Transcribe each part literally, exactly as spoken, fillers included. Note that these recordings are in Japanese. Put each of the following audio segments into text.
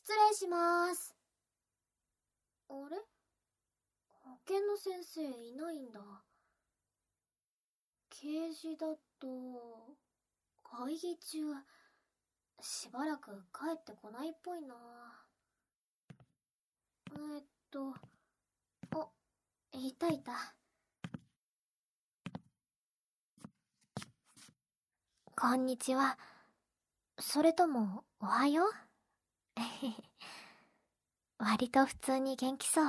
失礼します。あれ？保健の先生いないんだ。掲示だと、会議中、しばらく帰ってこないっぽいな。えっと、あ、いたいた。こんにちは。それとも、おはよう割と普通に元気そう。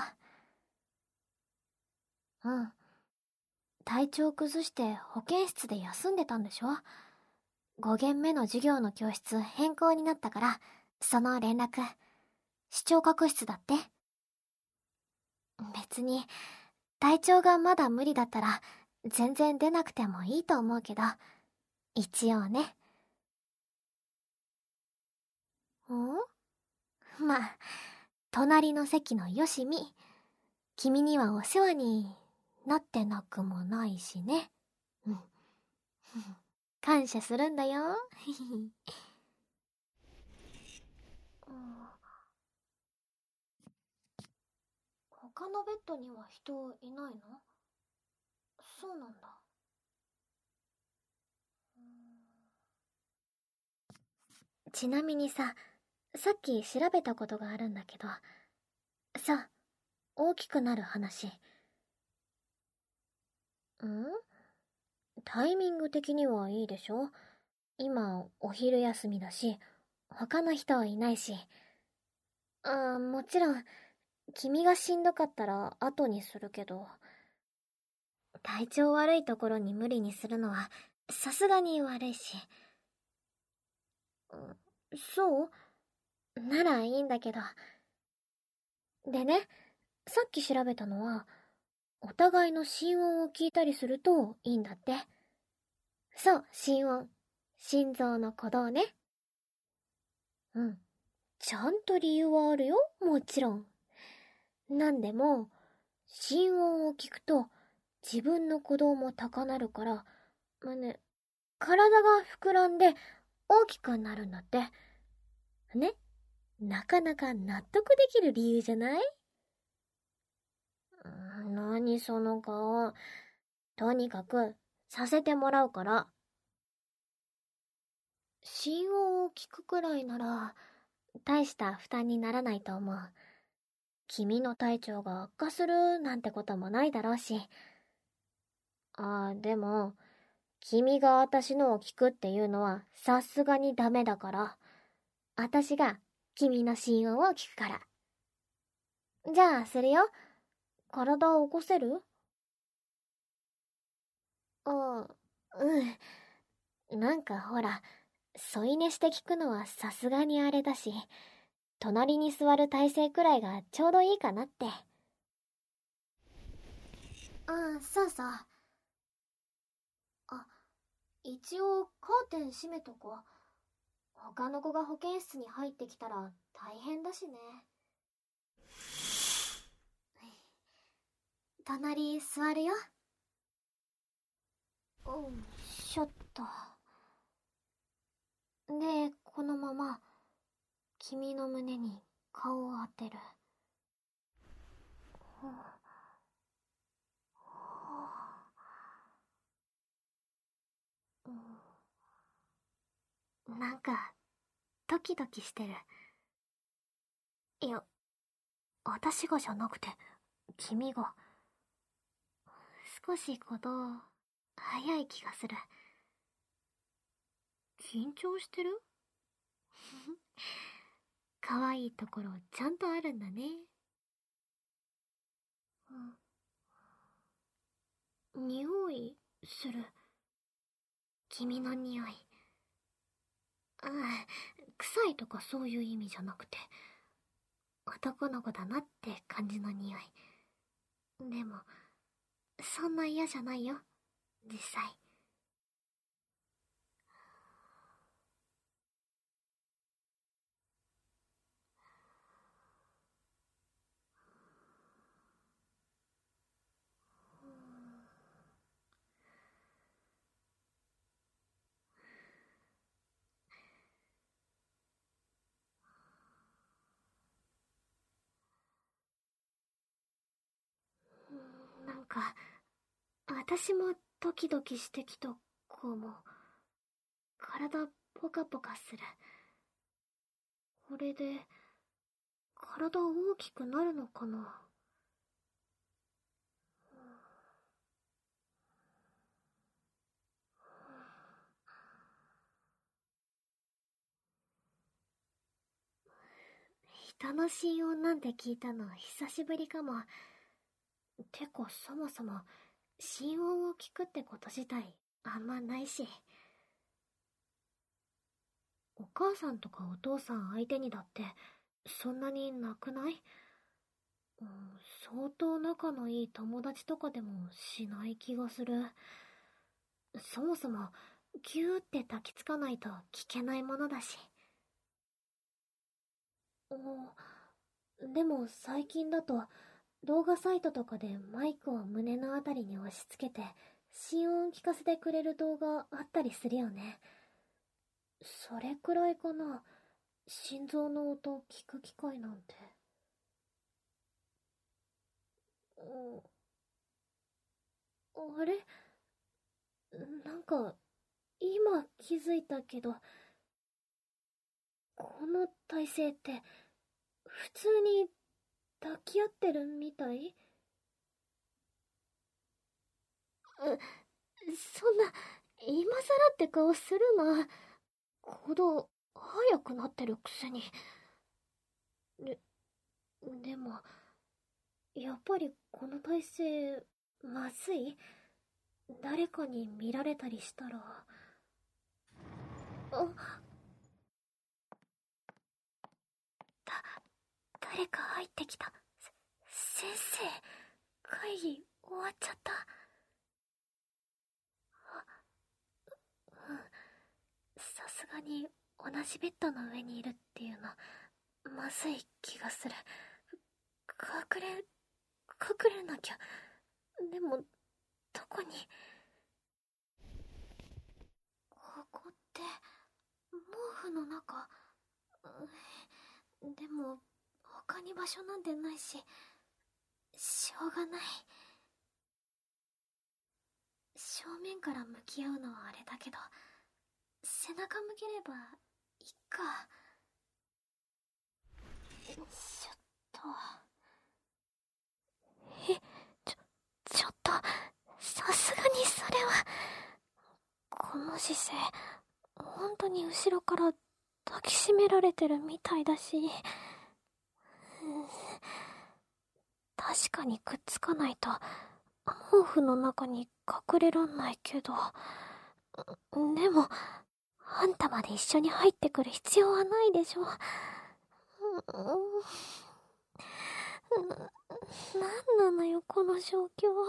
うん。体調崩して保健室で休んでたんでしょ？ ご 限目の授業の教室変更になったから、その連絡。視聴覚室だって。別に、体調がまだ無理だったら、全然出なくてもいいと思うけど、一応ね。ん？まあ、隣の席のよしみ。君にはお世話になってなくもないしね。うん。感謝するんだよ。他のベッドには人いないの？そうなんだ。ちなみにさ、さっき調べたことがあるんだけど、さ、大きくなる話。ん？タイミング的にはいいでしょ？今、お昼休みだし、他の人はいないし。ああ、もちろん、君がしんどかったら後にするけど、体調悪いところに無理にするのは、さすがに悪いし。そうならいいんだけど。でね、さっき調べたのは、お互いの心音を聞いたりするといいんだって。そう、心音。心臓の鼓動ね。うん。ちゃんと理由はあるよ、もちろん。なんでも、心音を聞くと自分の鼓動も高鳴るから、まあね、体が膨らんで大きくなるんだって。ね、なかなか納得できる理由じゃない？なにその顔。とにかく、させてもらうから。心音を聞くくらいなら、大した負担にならないと思う。君の体調が悪化するなんてこともないだろうし。ああ、でも、君が私のを聞くっていうのはさすがにダメだから、私が君の心音を聞くから。じゃあ、するよ。体を起こせる？ああ、うん。なんかほら、添い寝して聞くのはさすがにあれだし、隣に座る体勢くらいがちょうどいいかなって。ああ、そうそう。あ、一応カーテン閉めとこう。他の子が保健室に入ってきたら大変だしね。隣座るよ。うん、しょっと。で、このまま君の胸に顔を当てる。なんかドキドキしてる。いや、私がじゃなくて君が。少し鼓動早い気がする。緊張してる？可愛いところちゃんとあるんだね。うん、匂いする。君の匂い。ああ、臭いとかそういう意味じゃなくて、男の子だなって感じの匂い。でも、そんな嫌じゃないよ、実際。 か、私もドキドキしてきたかも。体ポカポカする。これで、体大きくなるのかな。人の心音なんて聞いたの久しぶりかも。てかそもそも心音を聞くってこと自体あんまないし。お母さんとかお父さん相手にだってそんなになくない？うん、相当仲のいい友達とかでもしない気がする。そもそもギューって抱きつかないと聞けないものだし。うん、でも最近だと動画サイトとかでマイクを胸のあたりに押し付けて心音聞かせてくれる動画あったりするよね。それくらいかな、心臓の音聞く機会なんて。うん、あれ、なんか今気づいたけど、この体勢って普通に抱き合ってるみたい？う、そんな、今更って顔するな。鼓動、早くなってるくせに。で、でも、やっぱりこの体勢、まずい？誰かに見られたりしたら。あ、だ、誰か入ってきた。せ、先生、会議終わっちゃった。うん、さすがに同じベッドの上にいるっていうのまずい気がする。隠れ隠れなきゃ。でもどこに？ここって毛布の中？うん、でも他に場所なんてないししょうがない。正面から向き合うのはあれだけど、背中向ければいっか。ちょっと。え、ちょ、ちょっと、さすがにそれは。この姿勢、本当に後ろから抱きしめられてるみたいだし、確かにくっつかないと毛布の中に隠れらんないけど、でもあんたまで一緒に入ってくる必要はないでしょ。なんなのよこの状況。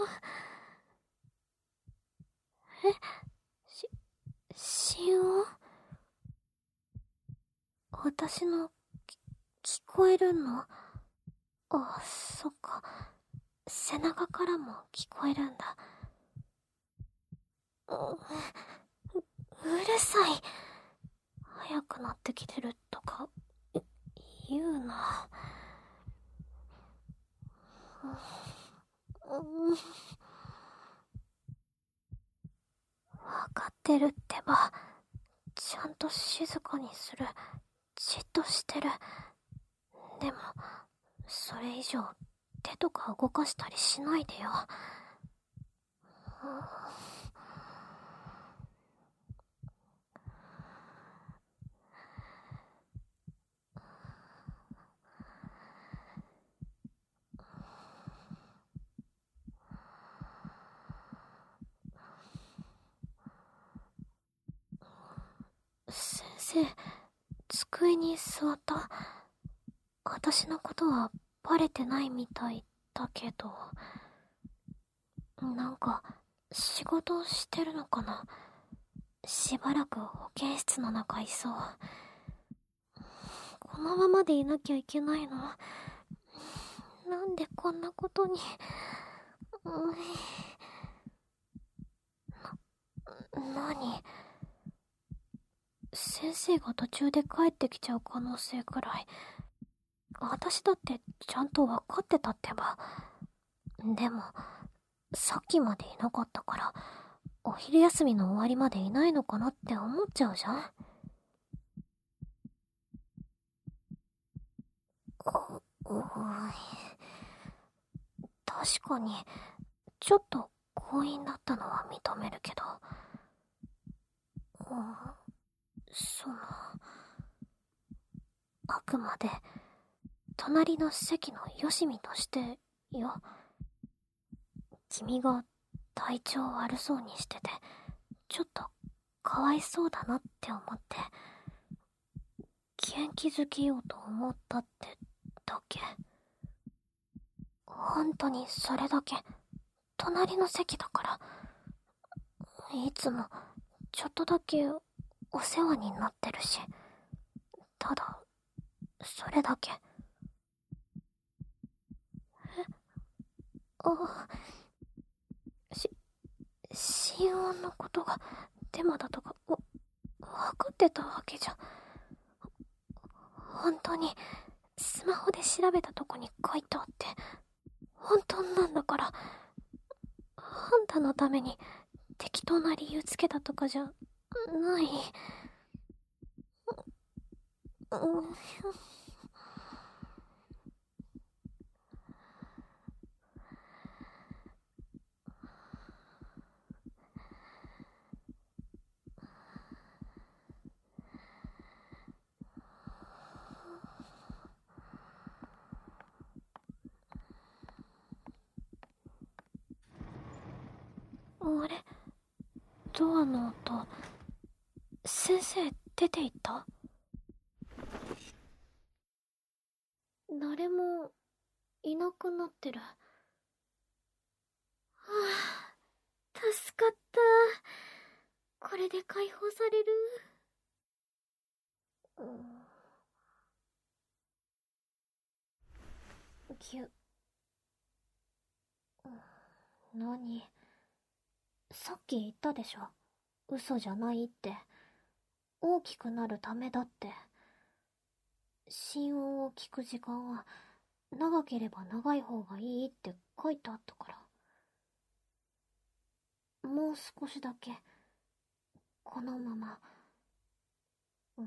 え、し、心音？私のき聞こえるの？あ、そっか。背中からも聞こえるんだ。う、うるさい。早くなってきてるとか言うな。うん、分かってるってば。ちゃんと静かにする。じっとしてる。でもそれ以上手とか動かしたりしないでよ。先生、机に座った？私のことはバレてないみたいだけど、なんか仕事をしてるのかな。しばらく保健室の中いそう。このままでいなきゃいけないの？なんでこんなことに。な、何？先生が途中で帰ってきちゃう可能性くらい私だってちゃんと分かってたってば。でもさっきまでいなかったから、お昼休みの終わりまでいないのかなって思っちゃうじゃん。う、う確かに、ちょっと強引だったのは認めるけど、うん、その、あくまで、隣の席のよしみとしてよ。君が体調悪そうにしてて、ちょっとかわいそうだなって思って、元気づけようと思ったってだけ。本当にそれだけ。隣の席だから。いつもちょっとだけお世話になってるし。ただ、それだけ。え、あ、し、心音のことがデマだとか、わ、分かってたわけじゃ。本当に、スマホで調べたとこに書いてあって、本当なんだから、あんたのために適当な理由つけたとかじゃない。うん、あれ、ドアの音、先生出て行った？誰もいなくなってる。はあ、助かった。これで解放される。うん、ぎゅ、何？さっき言ったでしょ。嘘じゃないって。大きくなるためだって。心音を聞く時間は長ければ長い方がいいって書いてあったから。もう少しだけこのまま。うん。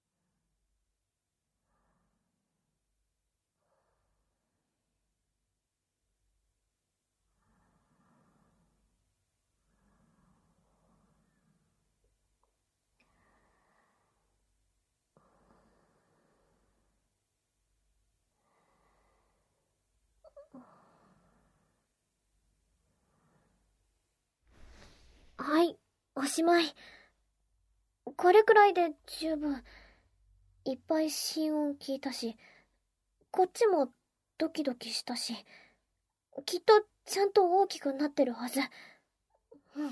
はい、おしまい。これくらいで十分。いっぱい心音聞いたし、こっちもドキドキしたし、きっとちゃんと大きくなってるはず。うんうん。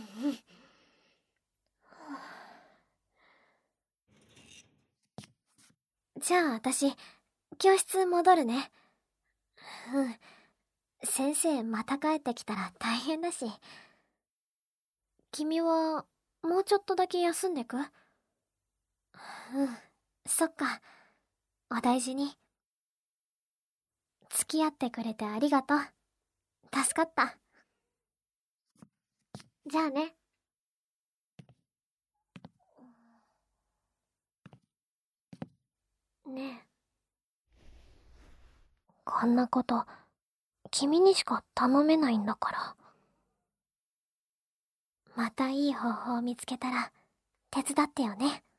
じゃあ私、教室戻るね。うん。先生また帰ってきたら大変だし。君は、もうちょっとだけ休んでく？うん。そっか。お大事に。付き合ってくれてありがとう。助かった。じゃあね。ねえ。こんなこと、君にしか頼めないんだから。またいい方法を見つけたら、手伝ってよね。